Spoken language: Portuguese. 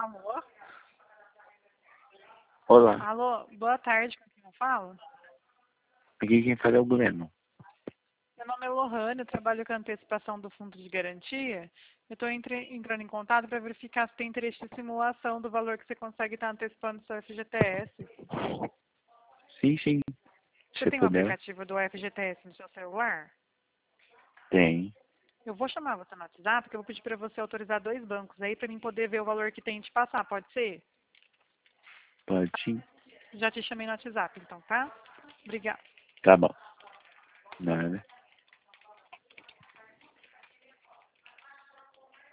Alô? Olá, Alô, boa tarde, com quem eu falo? aqui quem fala é o Breno. Meu nome é Lohane, eu trabalho com a antecipação do fundo de garantia. Eu estou entrando em contato para verificar se tem interesse de simulação do valor que você consegue estar antecipando do seu FGTS. Sim, Você se tem um puder. aplicativo do FGTS no seu celular? Tem, Eu vou chamar você no WhatsApp, porque eu vou pedir para você autorizar 2 bancos aí para mim poder ver o valor que tem e te passar, pode ser? pode sim. Já te chamei no WhatsApp, então, tá? Obrigada. Tá bom. Nada.